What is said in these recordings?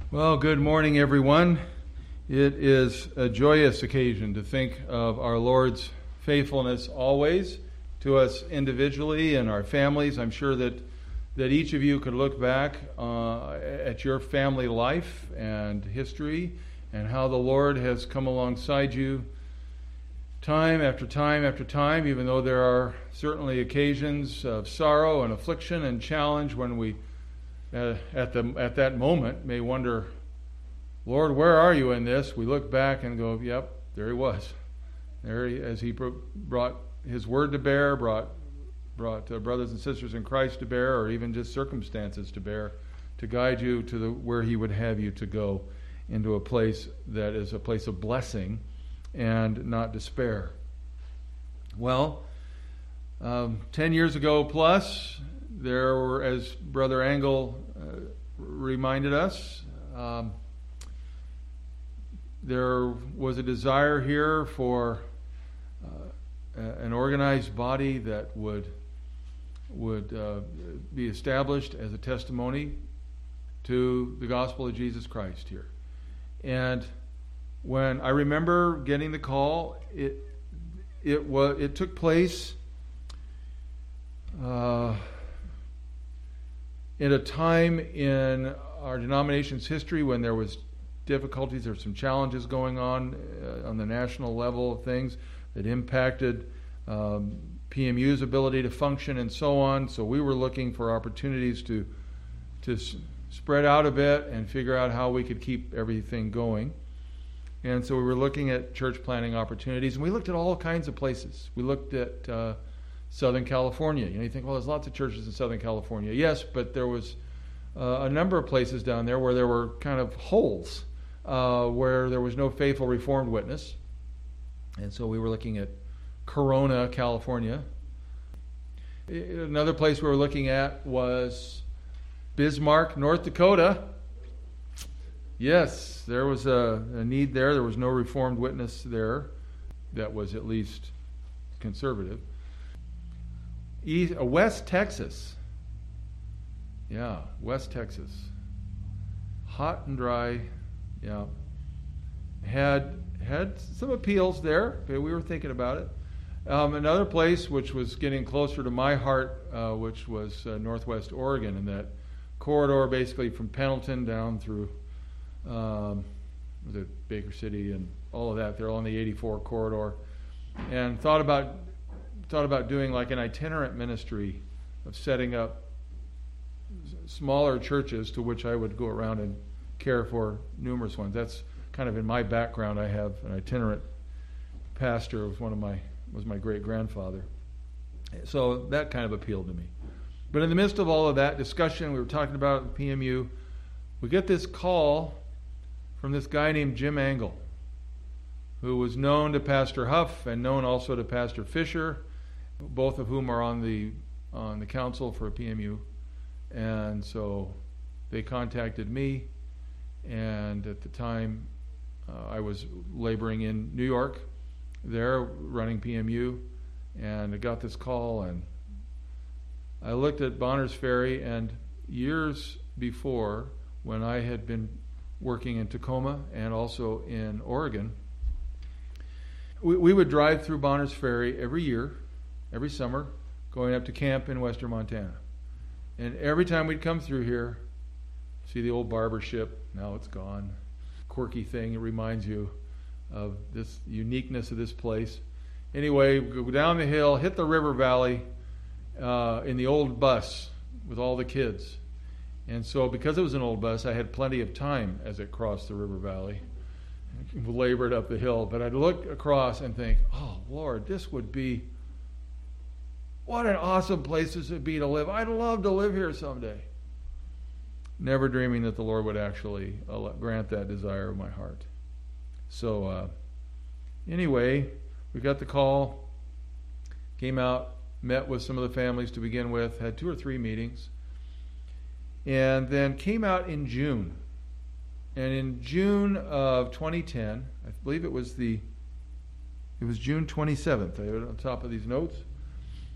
Well, good morning, everyone. It is a joyous occasion to think of our Lord's faithfulness always to us individually and our families. I'm sure that each of you could look back at your family life and history and how the Lord has come alongside you time after time after time, even though there are certainly occasions of sorrow and affliction and challenge when we at that moment may wonder, Lord, where are you in this? We look back and go, yep, there he was. There he, as he brought his word to bear, brought brothers and sisters in Christ to bear, or even just circumstances to bear, to guide you to where he would have you to go, into a place that is a place of blessing and not despair. Well, 10 years ago plus, there were, as Brother Engel reminded us, there was a desire here for an organized body that would be established as a testimony to the gospel of Jesus Christ here. And when I remember getting the call, it took place in a time in our denomination's history when there was difficulties, there were some challenges going on the national level of things that impacted PMU's ability to function and so on. So we were looking for opportunities to spread out a bit and figure out how we could keep everything going. And so we were looking at church planting opportunities, and we looked at all kinds of places. We looked at Southern California. You think, well, there's lots of churches in Southern California. Yes, but there was a number of places down there where there were kind of holes, where there was no faithful Reformed witness. And so we were looking at Corona, California. Another place we were looking at was Bismarck, North Dakota. Yes, there was a need there. There was no Reformed witness there that was at least conservative. West Texas. Yeah, West Texas. Hot and dry. Yeah. Had some appeals there. We were thinking about it. Another place which was getting closer to my heart, which was Northwest Oregon, and that corridor basically from Pendleton down through was it Baker City and all of that. They're all on the 84 corridor. And thought about doing like an itinerant ministry of setting up smaller churches to which I would go around and care for numerous ones. That's kind of in my background. I have an itinerant pastor. Was my great grandfather. So that kind of appealed to me. But in the midst of all of that discussion, we were talking about at the PMU, we get this call from this guy named Jim Engel, who was known to Pastor Huff and known also to Pastor Fisher, both of whom are on the council for PMU. And so they contacted me, and at the time I was laboring in New York there, running PMU, and I got this call, and I looked at Bonners Ferry, and years before, when I had been working in Tacoma and also in Oregon, we would drive through Bonners Ferry every year, every summer, going up to camp in western Montana. And every time we'd come through here, see the old barber ship, now it's gone. Quirky thing, it reminds you of this uniqueness of this place. Anyway, go down the hill, hit the river valley in the old bus with all the kids. And so because it was an old bus, I had plenty of time as it crossed the river valley. I labored up the hill, but I'd look across and think, oh, Lord, this would be, what an awesome place this would be to live. I'd love to live here someday. Never dreaming that the Lord would actually grant that desire of my heart. So anyway, we got the call, came out, met with some of the families to begin with, had 2 or 3 meetings, and then came out in June. And in June of 2010, I believe it was June 27th, I have it on top of these notes,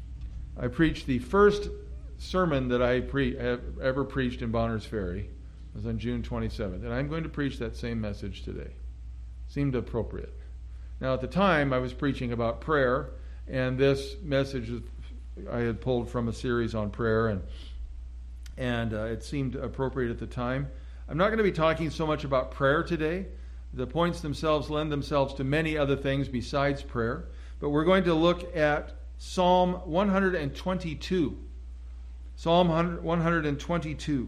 I preached the first sermon that I have ever preached in Bonners Ferry. It was on June 27th. And I'm going to preach that same message today. Seemed appropriate. Now, at the time, I was preaching about prayer, and this message I had pulled from a series on prayer, and it seemed appropriate at the time. I'm not going to be talking so much about prayer today. The points themselves lend themselves to many other things besides prayer, but we're going to look at Psalm 122. Psalm 122.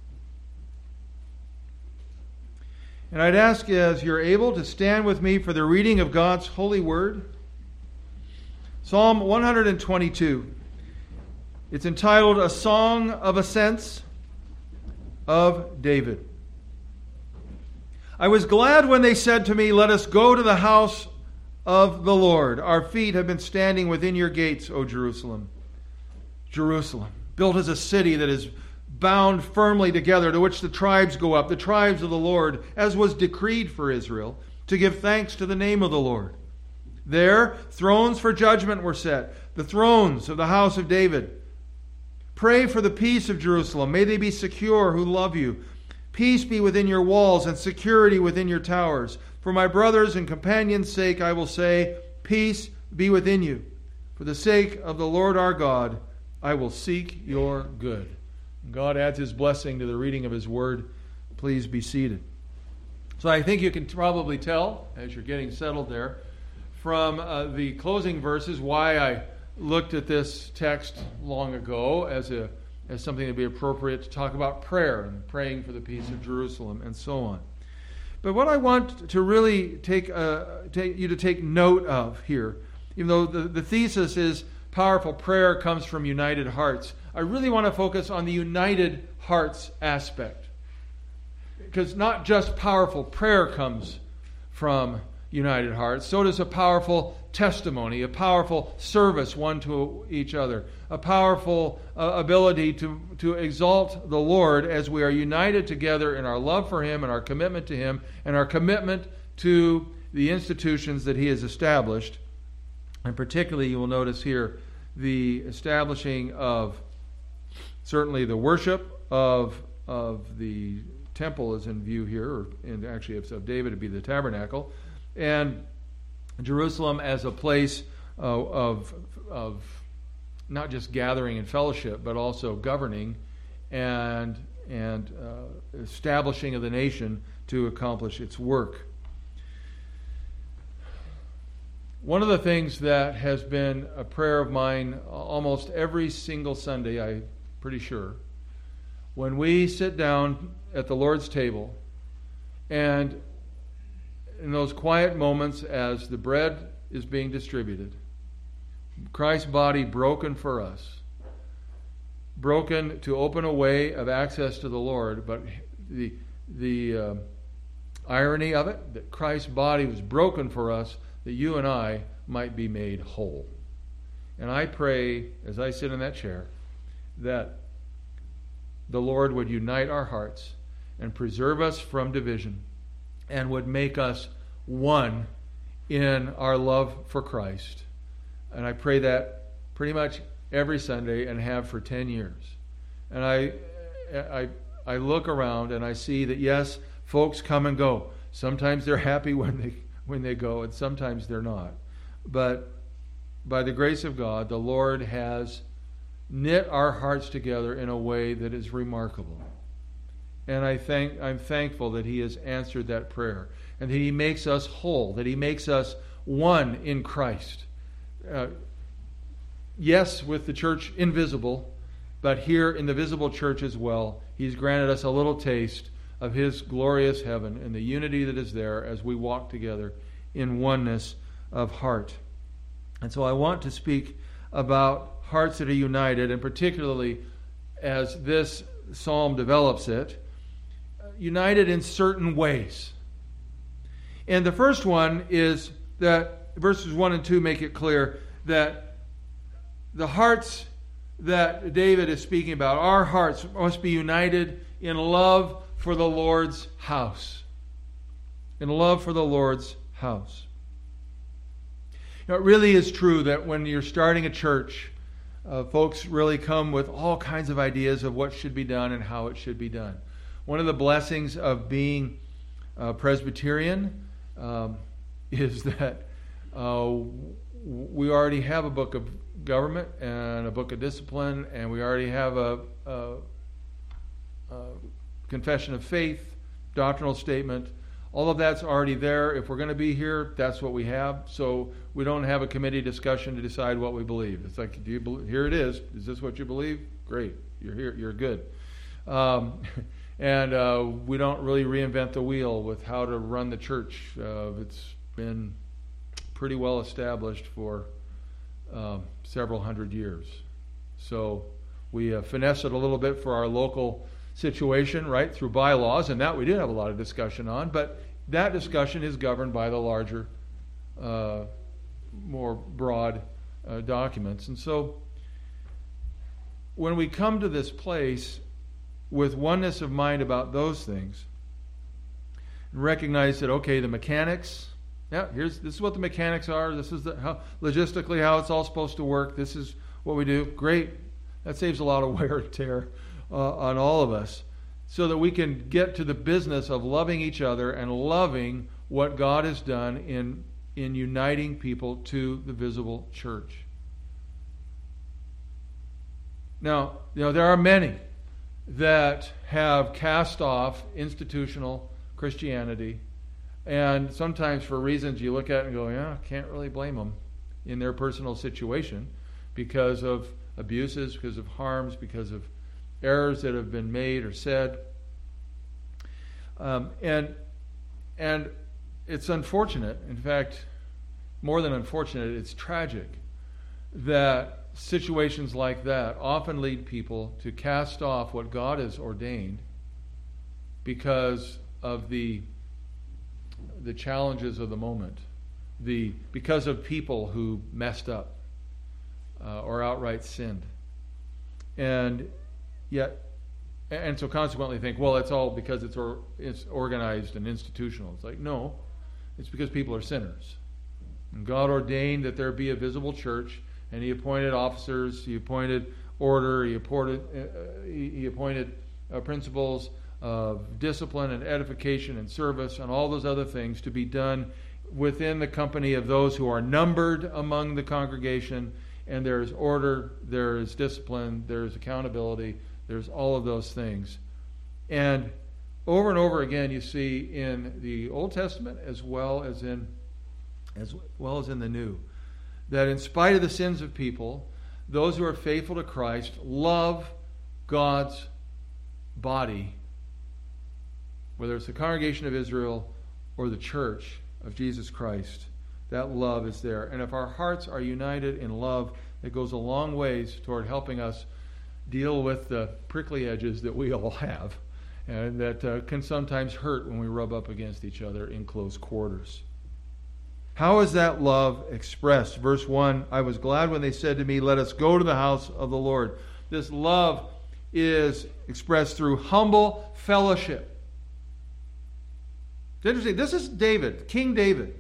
And I'd ask, as you're able, to stand with me for the reading of God's holy word. Psalm 122. It's entitled A Song of Ascents of David. I was glad when they said to me, "Let us go to the house of the Lord. Our feet have been standing within your gates, O Jerusalem." Jerusalem, built as a city that is bound firmly together, to which the tribes go up, the tribes of the Lord, as was decreed for Israel, to give thanks to the name of the Lord. There, thrones for judgment were set, the thrones of the house of David. Pray for the peace of Jerusalem. May they be secure who love you. Peace be within your walls and security within your towers. For my brothers and companions' sake, I will say, peace be within you. For the sake of the Lord our God, I will seek your good. God adds his blessing to the reading of his word. Please be seated. So I think you can probably tell, as you're getting settled there, from the closing verses why I looked at this text long ago as something that would be appropriate to talk about prayer and praying for the peace of Jerusalem and so on. But what I want to really take you to take note of here, even though the thesis is powerful prayer comes from united hearts, I really want to focus on the united hearts aspect. Because not just powerful prayer comes from united hearts, so does a powerful testimony, a powerful service one to each other, a powerful ability to exalt the Lord as we are united together in our love for him and our commitment to him and our commitment to the institutions that he has established. And particularly, you will notice here, the establishing of certainly the worship of the temple is in view here, and actually of David to be the tabernacle, and Jerusalem as a place of not just gathering and fellowship, but also governing and establishing of the nation to accomplish its work. One of the things that has been a prayer of mine almost every single Sunday, I'm pretty sure, when we sit down at the Lord's table and in those quiet moments as the bread is being distributed, Christ's body broken for us, broken to open a way of access to the Lord, but the irony of it, that Christ's body was broken for us, that you and I might be made whole. And I pray, as I sit in that chair, that the Lord would unite our hearts and preserve us from division and would make us one in our love for Christ. And I pray that pretty much every Sunday and have for 10 years. And I look around and I see that, yes, folks come and go. Sometimes they're happy when they go, and sometimes they're not. But by the grace of God, the Lord has knit our hearts together in a way that is remarkable. And I'm thankful that he has answered that prayer, and that he makes us whole, that he makes us one in Christ. Yes, with the church invisible, but here in the visible church as well, he's granted us a little taste of his glorious heaven and the unity that is there as we walk together in oneness of heart. And so I want to speak about hearts that are united, and particularly as this psalm develops it, united in certain ways. And the first one is that verses 1 and 2 make it clear that the hearts that David is speaking about, our hearts must be united in love for the Lord's house. In love for the Lord's house. It really is true that when you're starting a church, folks really come with all kinds of ideas of what should be done and how it should be done. One of the blessings of being Presbyterian is that we already have a book of government and a book of discipline, and we already have a confession of faith, doctrinal statement. All of that's already there. If we're going to be here, that's what we have. So we don't have a committee discussion to decide what we believe. It's like, here it is. Is this what you believe? Great. You're here. You're good. And we don't really reinvent the wheel with how to run the church. It's been pretty well established for several hundred years. So we finesse it a little bit for our local situation, right, through bylaws, and that we did have a lot of discussion on, but that discussion is governed by the larger, more broad documents. And so when we come to this place with oneness of mind about those things, and recognize that, okay, the mechanics, this is what the mechanics are, this is logistically how it's all supposed to work, this is what we do, great. That saves a lot of wear and tear on all of us, so that we can get to the business of loving each other and loving what God has done in uniting people to the visible church. Now, there are many that have cast off institutional Christianity, and sometimes for reasons you look at it and go, yeah, can't really blame them in their personal situation because of abuses, because of harms, because of errors that have been made or said. And it's unfortunate, in fact, more than unfortunate, it's tragic that situations like that often lead people to cast off what God has ordained because of the challenges of the moment, because of people who messed up or outright sinned. And so consequently think, well, it's all because it's organized and institutional. It's like, no, it's because people are sinners. And God ordained that there be a visible church, and He appointed officers, He appointed order, He appointed principles of discipline and edification and service and all those other things to be done within the company of those who are numbered among the congregation. And there is order, there is discipline, there is accountability, there's all of those things. And over again you see in the Old Testament as well as in the New, that in spite of the sins of people, those who are faithful to Christ love God's body, whether it's the congregation of Israel or the church of Jesus Christ. That love is there. And if our hearts are united in love, it goes a long ways toward helping us deal with the prickly edges that we all have and that can sometimes hurt when we rub up against each other in close quarters. How is that love expressed? Verse 1, I was glad when they said to me, let us go to the house of the Lord. This love is expressed through humble fellowship. It's interesting. This is David, King David.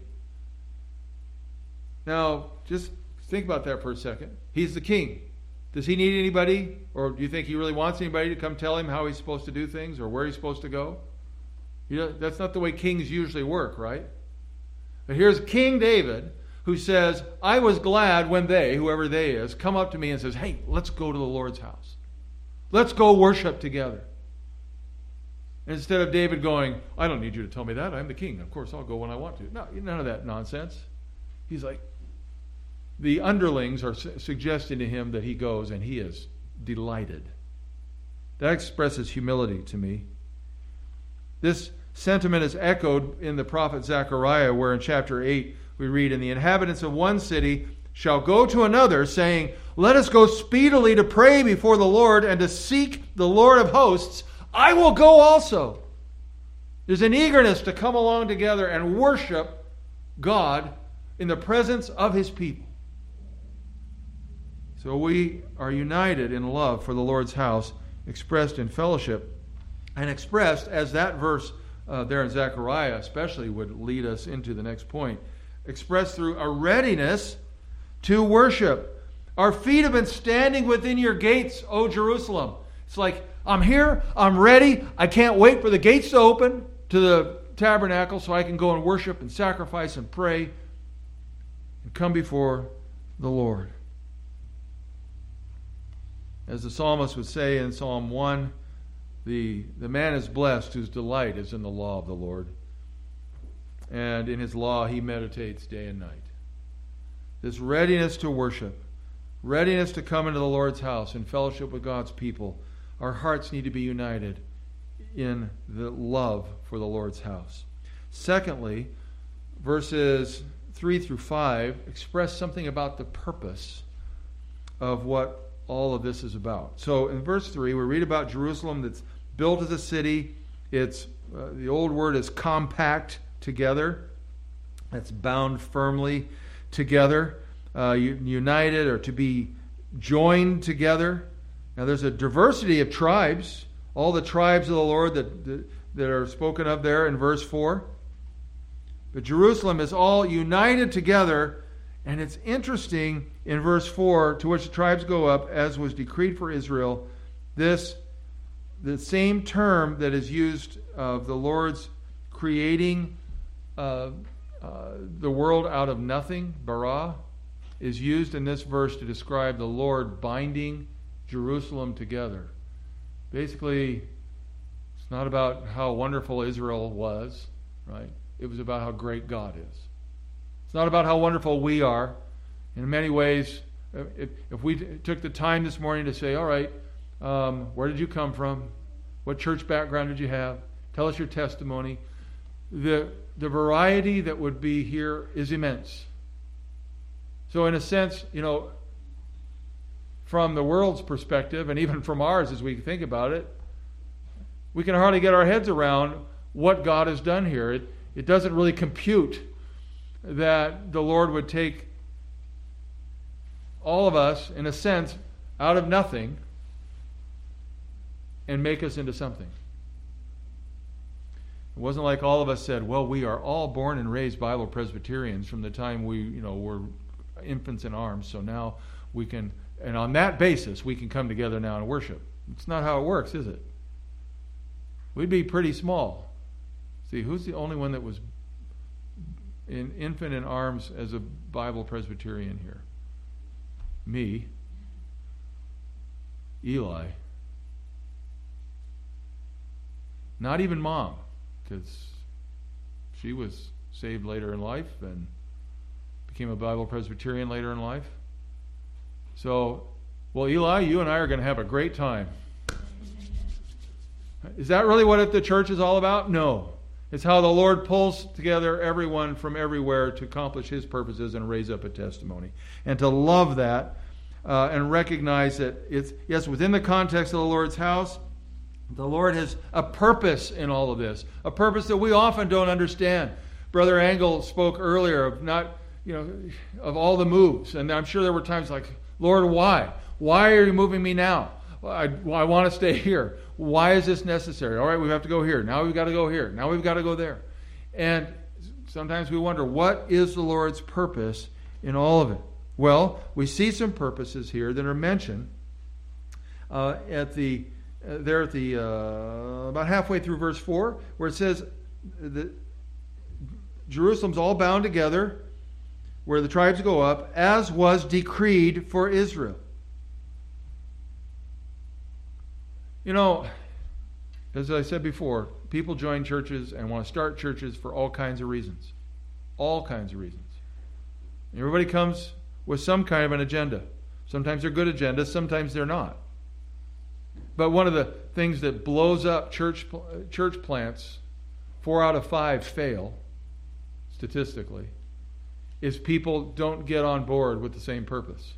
Now, just think about that for a second. He's the king. Does he need anybody? Or do you think he really wants anybody to come tell him how he's supposed to do things or where he's supposed to go? That's not the way kings usually work, right? But here's King David who says, I was glad when they, whoever they is, come up to me and says, hey, let's go to the Lord's house. Let's go worship together. Instead of David going, I don't need you to tell me that. I'm the king. Of course, I'll go when I want to. No, none of that nonsense. He's like, the underlings are suggesting to him that he goes, and he is delighted. That expresses humility to me. This sentiment is echoed in the prophet Zechariah, where in chapter 8 we read, and the inhabitants of one city shall go to another, saying, let us go speedily to pray before the Lord and to seek the Lord of hosts. I will go also. There's an eagerness to come along together and worship God in the presence of His people. So we are united in love for the Lord's house, expressed in fellowship, and expressed, as that verse there in Zechariah especially would lead us into the next point, expressed through a readiness to worship. Our feet have been standing within your gates, O Jerusalem. It's like I'm here. I'm ready. I can't wait for the gates to open to the tabernacle so I can go and worship and sacrifice and pray and come before the Lord. As the psalmist would say in Psalm 1, the man is blessed whose delight is in the law of the Lord. And in his law he meditates day and night. This readiness to worship, readiness to come into the Lord's house in fellowship with God's people, our hearts need to be united in the love for the Lord's house. Secondly, verses 3 through 5 express something about the purpose of what all of this is about. So in verse 3, we read about Jerusalem that's built as a city. It's the old word is compact together. That's bound firmly together, united, or to be joined together. Now there's a diversity of tribes, all the tribes of the Lord that are spoken of there in verse 4. But Jerusalem is all united together, and it's interesting in verse 4, to which the tribes go up, as was decreed for Israel, the same term that is used of the Lord's creating the world out of nothing, bara, is used in this verse to describe the Lord binding Jerusalem together. Basically, it's not about how wonderful Israel was, right? It was about how great God is. It's not about how wonderful we are. In many ways, if we took the time this morning to say, all right, where did you come from? What church background did you have? Tell us your testimony. The variety that would be here is immense. So in a sense, from the world's perspective, and even from ours as we think about it, we can hardly get our heads around what God has done here. It doesn't really compute that the Lord would take all of us, in a sense, out of nothing and make us into something. It wasn't like all of us said, well, we are all born and raised Bible Presbyterians from the time we were infants in arms, so now we can, and on that basis, we can come together now and worship. It's not how it works, is it? We'd be pretty small. See, who's the only one that was in infant in arms as a Bible Presbyterian here? Me. Eli. Not even Mom, because she was saved later in life and became a Bible Presbyterian later in life. So, well, Eli, you and I are going to have a great time. Is that really what the church is all about? No. It's how the Lord pulls together everyone from everywhere to accomplish His purposes and raise up a testimony. And to love that and recognize that it's, yes, within the context of the Lord's house, the Lord has a purpose in all of this, a purpose that we often don't understand. Brother Engel spoke earlier of of all the moves, and I'm sure there were times like, Lord, why? Why are you moving me now? I want to stay here. Why is this necessary? All right, we have to go here. Now we've got to go here. Now we've got to go there. And sometimes we wonder, what is the Lord's purpose in all of it? Well, we see some purposes here that are mentioned about halfway through verse 4, where it says that Jerusalem's all bound together, where the tribes go up, as was decreed for Israel. As I said before, people join churches and want to start churches for all kinds of reasons. All kinds of reasons. Everybody comes with some kind of an agenda. Sometimes they're good agendas, sometimes they're not. But one of the things that blows up church plants, 4 out of 5 fail, statistically, is people don't get on board with the same purpose.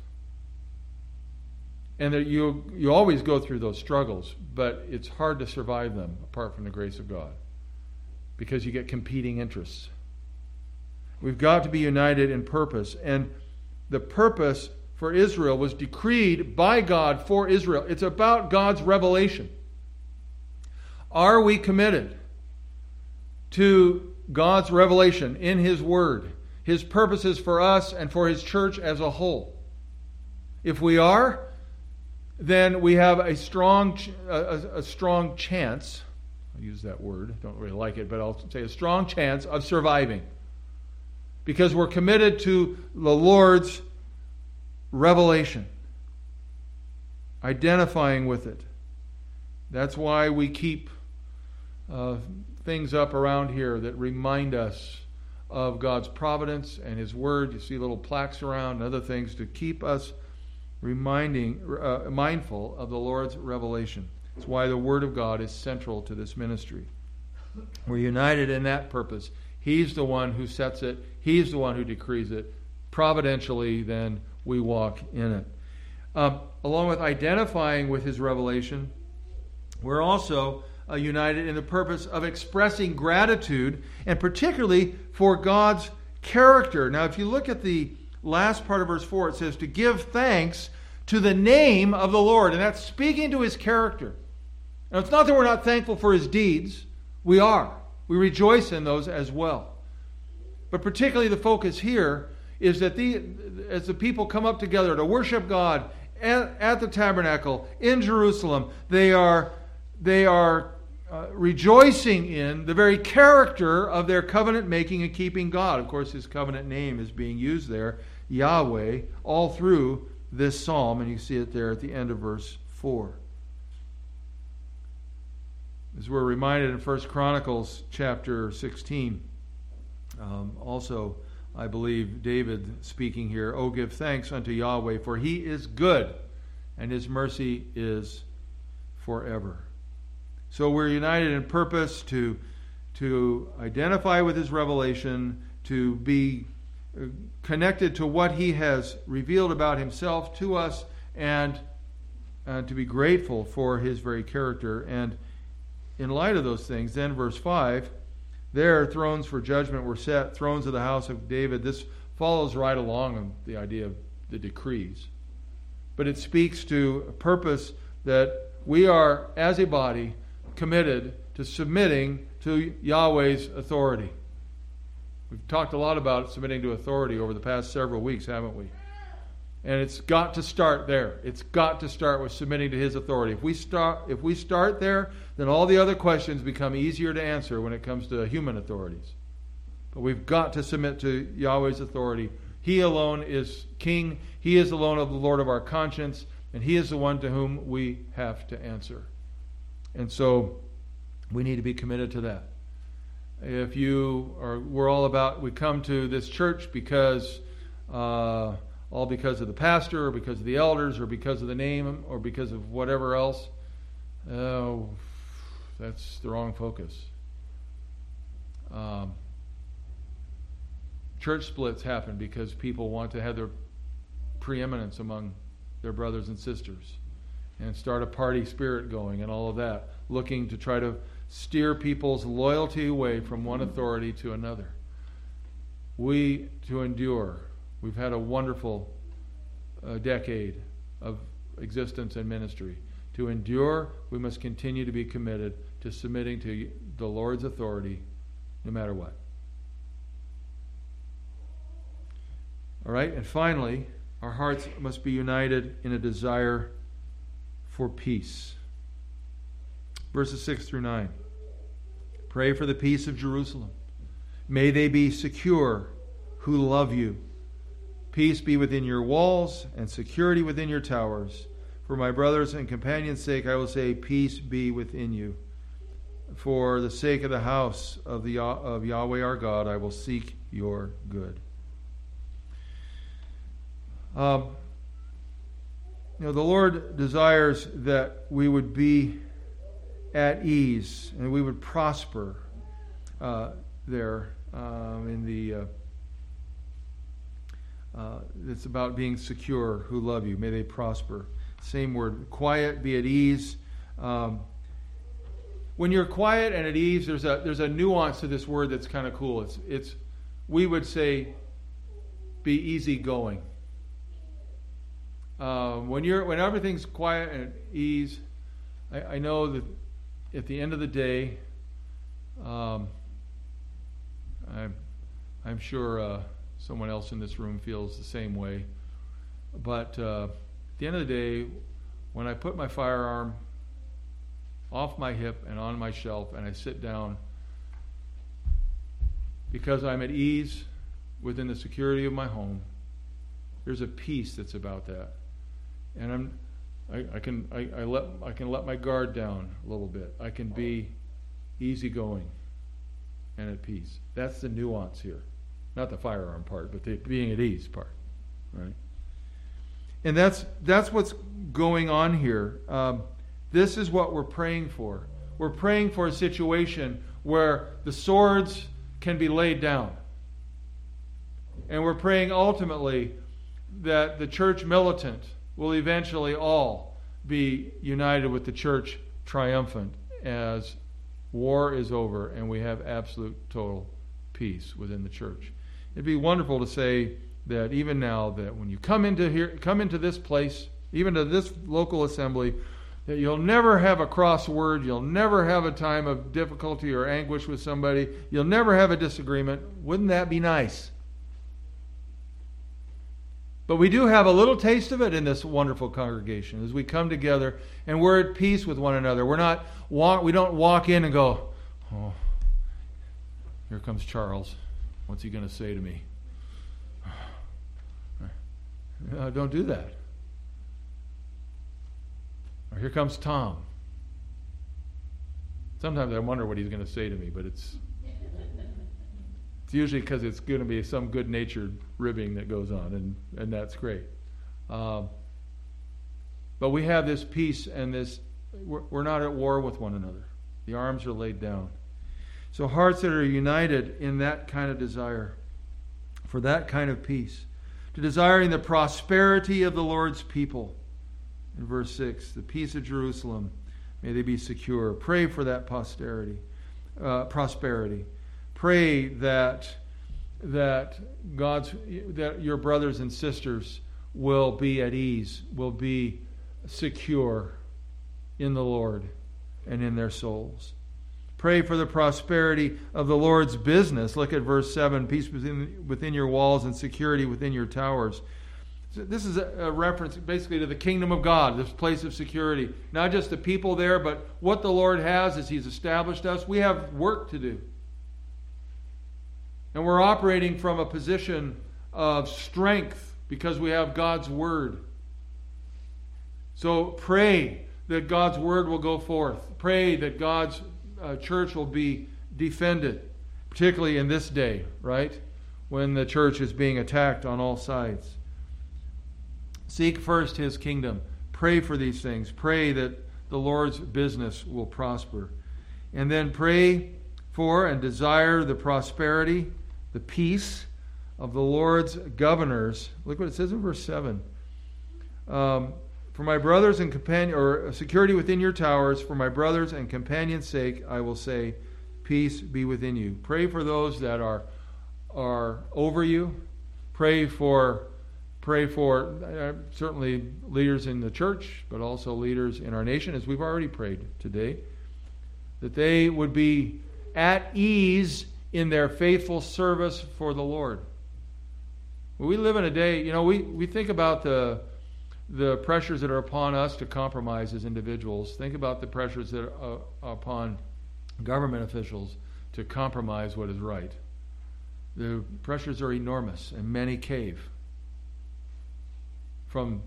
And that you always go through those struggles, but it's hard to survive them apart from the grace of God, because you get competing interests. We've got to be united in purpose, and the purpose for Israel was decreed by God for Israel. It's about God's revelation. Are we committed to God's revelation in His Word, His purposes for us and for His church as a whole? If we are, then we have a strong chance. I'll use that word. I don't really like it, but I'll say a strong chance of surviving. Because we're committed to the Lord's revelation. Identifying with it. That's why we keep things up around here that remind us of God's providence and His Word. You see little plaques around and other things to keep us mindful of the Lord's revelation. That's why the Word of God is central to this ministry. We're united in that purpose. He's the one who sets it. He's the one who decrees it. Providentially, then, we walk in it. Along with identifying with His revelation, we're also united in the purpose of expressing gratitude, and particularly for God's character. Now, if you look at the last part of verse 4, it says to give thanks to the name of the Lord, and that's speaking to His character. Now, it's not that we're not thankful for His deeds. We are. We rejoice in those as well. But particularly the focus here is that as the people come up together to worship God at the tabernacle in Jerusalem, they are rejoicing in the very character of their covenant making and keeping God. Of course, His covenant name is being used there, Yahweh, all through this psalm, and you see it there at the end of verse 4. As we're reminded in 1 Chronicles chapter 16, also, I believe David speaking here, "Oh, give thanks unto Yahweh, for He is good, and His mercy is forever." So we're united in purpose to identify with His revelation, to be connected to what He has revealed about Himself to us, and to be grateful for His very character. And in light of those things, then verse 5, there thrones for judgment were set, thrones of the house of David. This follows right along on the idea of the decrees. But it speaks to a purpose that we are, as a body, committed to submitting to Yahweh's authority. We've talked a lot about submitting to authority over the past several weeks, haven't we? And it's got to start there. It's got to start with submitting to His authority. If we start there, then all the other questions become easier to answer when it comes to human authorities. But we've got to submit to Yahweh's authority. He alone is King. He is alone of the Lord of our conscience, and He is the one to whom we have to answer. And so we need to be committed to that. If we come to this church because all because of the pastor, or because of the elders, or because of the name, or because of whatever else, that's the wrong focus. Church splits happen because people want to have their preeminence among their brothers and sisters and start a party spirit going and all of that, looking to try to steer people's loyalty away from one authority to another. To endure. We've had a wonderful decade of existence and ministry. To endure, we must continue to be committed to submitting to the Lord's authority no matter what. All right, and finally, our hearts must be united in a desire for peace. Verses 6 through 9. Pray for the peace of Jerusalem. May they be secure who love you. Peace be within your walls and security within your towers. For my brothers and companions' sake, I will say, peace be within you. For the sake of the house of Yahweh our God, I will seek your good. The Lord desires that we would be at ease and we would prosper there in the... it's about being secure who love you. May they prosper. Same word. Quiet, be at ease. When you're quiet and at ease, there's a nuance to this word that's kind of cool. It's we would say be easygoing. When everything's quiet and at ease, I know that at the end of the day, I'm sure someone else in this room feels the same way. But at the end of the day, when I put my firearm off my hip and on my shelf and I sit down, because I'm at ease within the security of my home, there's a peace that's about that. And I can let my guard down a little bit. I can be easygoing and at peace. That's the nuance here. Not the firearm part, but the being at ease part. Right? And that's what's going on here. This is what we're praying for. We're praying for a situation where the swords can be laid down. And we're praying ultimately that the church militant will eventually all be united with the church triumphant as war is over and we have absolute total peace within the church. It'd be wonderful to say that even now, that when you come into this place, even to this local assembly, that you'll never have a cross word, you'll never have a time of difficulty or anguish with somebody, you'll never have a disagreement. Wouldn't that be nice? But we do have a little taste of it in this wonderful congregation as we come together and we're at peace with one another. We don't walk in and go, oh, here comes Charles. What's he going to say to me? No, don't do that. Or here comes Tom. Sometimes I wonder what he's going to say to me, but it's usually because it's going to be some good-natured ribbing that goes on, and that's great. But we have this peace and this, we're not at war with one another. The arms are laid down. So hearts that are united in that kind of desire, for that kind of peace, to desiring the prosperity of the Lord's people. In verse 6, the peace of Jerusalem, may they be secure. Pray for that prosperity. Pray that your brothers and sisters will be at ease, will be secure in the Lord and in their souls. Pray for the prosperity of the Lord's business. Look at verse 7, peace within your walls and security within your towers. So this is a reference basically to the kingdom of God, this place of security. Not just the people there, but what the Lord has as He's established us. We have work to do. And we're operating from a position of strength because we have God's Word. So pray that God's Word will go forth. Pray that God's church will be defended, particularly in this day, right? When the church is being attacked on all sides. Seek first His kingdom. Pray for these things. Pray that the Lord's business will prosper. And then pray for and desire the prosperity, the peace of the Lord's governors. Look what it says in verse 7. For my brothers and companions, or security within your towers, for my brothers and companions' sake, I will say, peace be within you. Pray for those that are over you. Pray for certainly leaders in the church, but also leaders in our nation, as we've already prayed today, that they would be at ease in their faithful service for the Lord. We live in a day, we think about the pressures that are upon us to compromise as individuals. Think about the pressures that are upon government officials to compromise what is right. The pressures are enormous, and many cave. From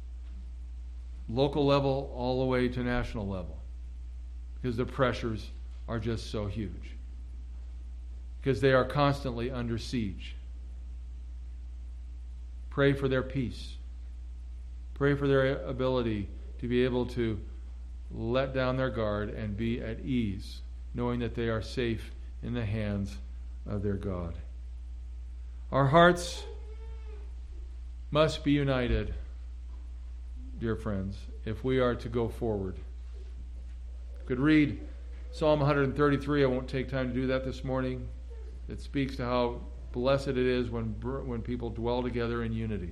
local level all the way to national level. Because the pressures are just so huge. Because they are constantly under siege. Pray for their peace. Pray for their ability to be able to let down their guard and be at ease, knowing that they are safe in the hands of their God. Our hearts must be united, dear friends, if we are to go forward. You could read Psalm 133. I won't take time to do that this morning. It speaks to how blessed it is when people dwell together in unity.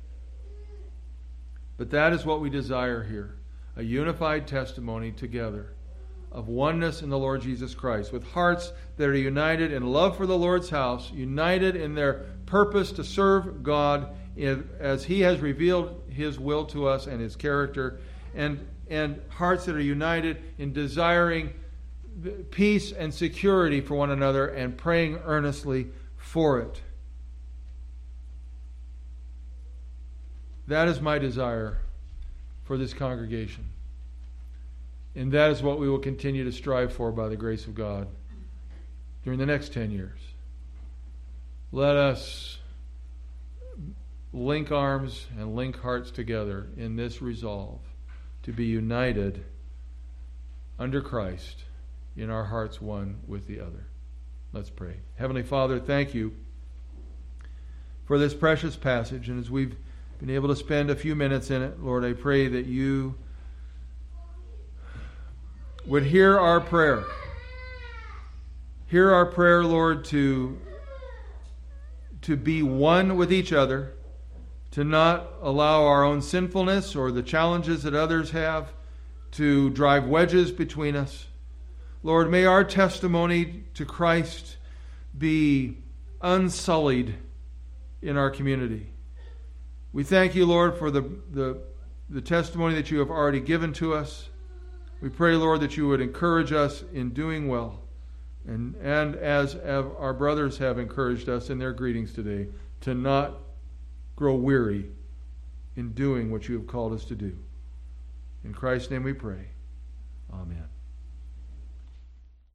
But that is what we desire here, a unified testimony together of oneness in the Lord Jesus Christ, with hearts that are united in love for the Lord's house, united in their purpose to serve God as He has revealed His will to us and His character, and hearts that are united in desiring peace and security for one another and praying earnestly for it. That is my desire for this congregation. And that is what we will continue to strive for by the grace of God during the next 10 years. Let us link arms and link hearts together in this resolve to be united under Christ, in our hearts one with the other. Let's pray. Heavenly Father, thank you for this precious passage, and as we've been able to spend a few minutes in it, Lord, I pray that you would hear our prayer. Hear our prayer, Lord, to be one with each other, to not allow our own sinfulness or the challenges that others have to drive wedges between us. Lord, may our testimony to Christ be unsullied in our community. We thank you, Lord, for the testimony that you have already given to us. We pray, Lord, that you would encourage us in doing well. And as our brothers have encouraged us in their greetings today, to not grow weary in doing what you have called us to do. In Christ's name we pray. Amen.